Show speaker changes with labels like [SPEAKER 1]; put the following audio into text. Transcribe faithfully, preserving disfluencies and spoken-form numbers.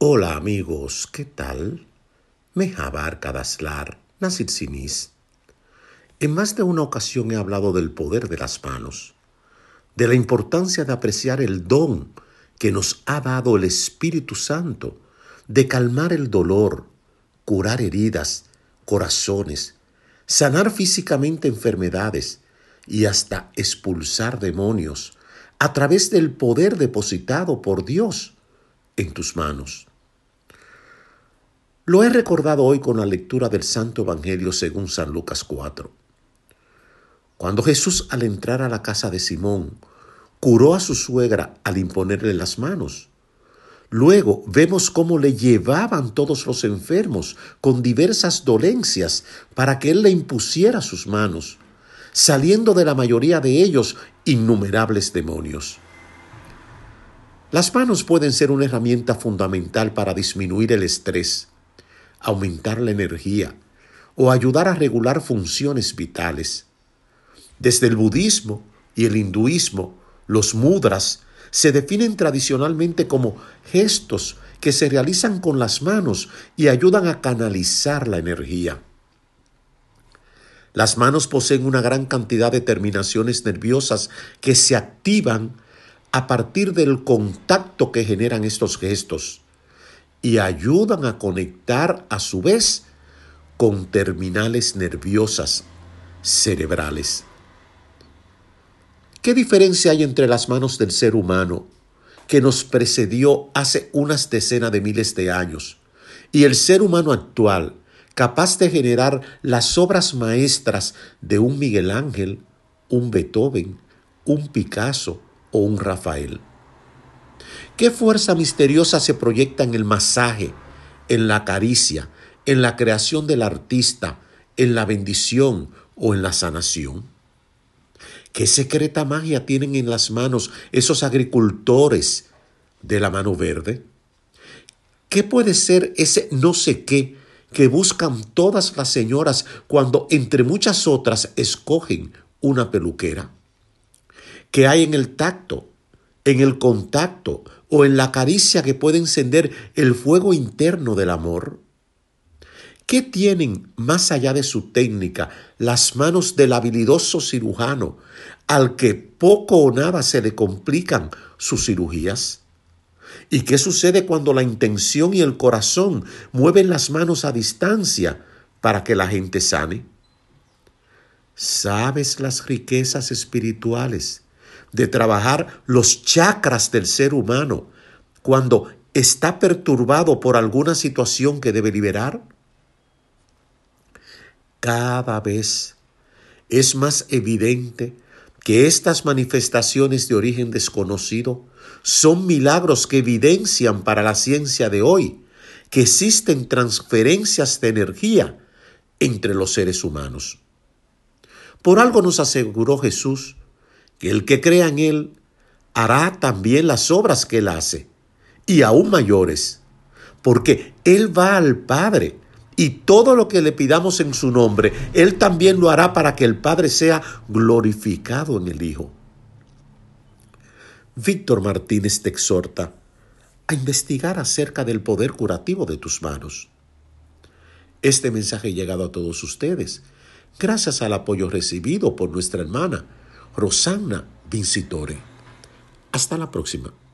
[SPEAKER 1] Hola amigos, ¿qué tal? Mehabar Kadaslar, Nasir Sinis. En más de una ocasión he hablado del poder de las manos, de la importancia de apreciar el don que nos ha dado el Espíritu Santo, de calmar el dolor, curar heridas, corazones, sanar físicamente enfermedades y hasta expulsar demonios a través del poder depositado por Dios en tus manos. Lo he recordado hoy con la lectura del Santo Evangelio según San Lucas cuatro. Cuando Jesús, al entrar a la casa de Simón, curó a su suegra al imponerle las manos. Luego vemos cómo le llevaban todos los enfermos con diversas dolencias para que él le impusiera sus manos, saliendo de la mayoría de ellos innumerables demonios. Las manos pueden ser una herramienta fundamental para disminuir el estrés, aumentar la energía o ayudar a regular funciones vitales. Desde el budismo y el hinduismo, los mudras se definen tradicionalmente como gestos que se realizan con las manos y ayudan a canalizar la energía. Las manos poseen una gran cantidad de terminaciones nerviosas que se activan a partir del contacto que generan estos gestos y ayudan a conectar a su vez con terminales nerviosas cerebrales. ¿Qué diferencia hay entre las manos del ser humano que nos precedió hace unas decenas de miles de años y el ser humano actual, capaz de generar las obras maestras de un Miguel Ángel, un Beethoven, un Picasso o un Rafael? ¿Qué fuerza misteriosa se proyecta en el masaje, en la caricia, en la creación del artista, en la bendición o en la sanación? ¿Qué secreta magia tienen en las manos esos agricultores de la mano verde? ¿Qué puede ser ese no sé qué que buscan todas las señoras cuando entre muchas otras escogen una peluquera? ¿Qué hay en el tacto, en el contacto o en la caricia que puede encender el fuego interno del amor? ¿Qué tienen más allá de su técnica las manos del habilidoso cirujano al que poco o nada se le complican sus cirugías? ¿Y qué sucede cuando la intención y el corazón mueven las manos a distancia para que la gente sane? ¿Sabes las riquezas espirituales de trabajar los chakras del ser humano cuando está perturbado por alguna situación que debe liberar? Cada vez es más evidente que estas manifestaciones de origen desconocido son milagros que evidencian para la ciencia de hoy que existen transferencias de energía entre los seres humanos. Por algo nos aseguró Jesús que el que crea en Él hará también las obras que Él hace, y aún mayores, porque Él va al Padre, y todo lo que le pidamos en su nombre, Él también lo hará para que el Padre sea glorificado en el Hijo. Víctor Martínez te exhorta a investigar acerca del poder curativo de tus manos. Este mensaje ha llegado a todos ustedes gracias al apoyo recibido por nuestra hermana Rosanna Vincitore. Hasta la próxima.